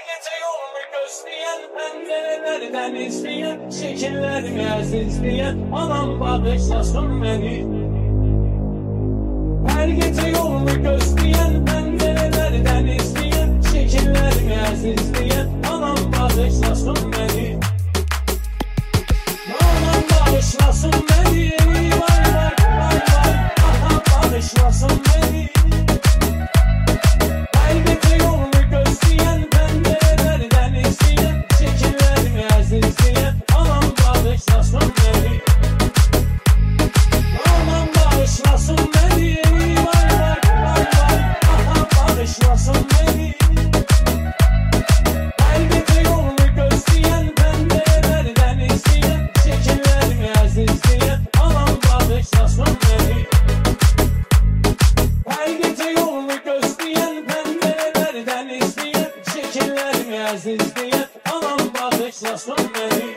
gece yolunu gözleyen, pencerelerden izleyen, şekillerimi əzizleyen, anam bağışlasın beni. Her gece yolunu gözleyen, pencerelerden izleyen, şekillerimi əzizleyen, anam bağışlasın beni. Anam bağışlasın beni, vay vay vay vay, anam bağışlasın beni. Her gece yolunu gözleyen, pencerelerden izleyen, şekillerimi əzizleyen, anam bağışlasın beni. Anam bağışlasın beni, vay vay vay vay, anam bağışlasın beni. Her gece yolunu gözleyen, pencerelerden izleyen, şekillerimi əzizleyen, anam bağışlasın beni. Her gece yolunu gözleyen, pencerelerden izleyen, şekillerimi əzizleyen, anam bağışlasın beni.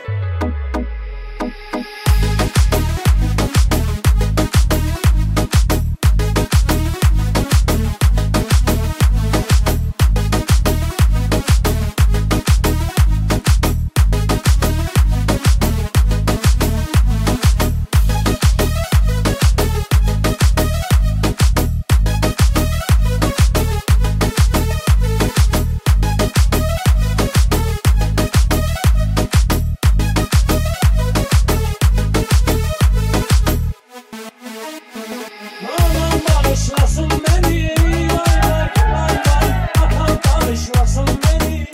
Anam bağışlasın beni, vay vay vay vay, atam bağışlasın beni.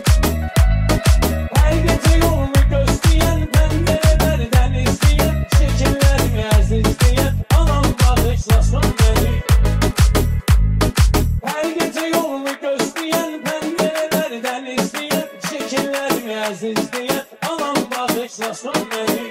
Her gece yolunu gözleyen, pencerelerden izleyen, şekillerimi əzizleyen, anam bağışlasın beni. Her gece yolunu gözleyen, pencerelerden izleyen, şekillerimi əzizleyen, anam bağışlasın beni.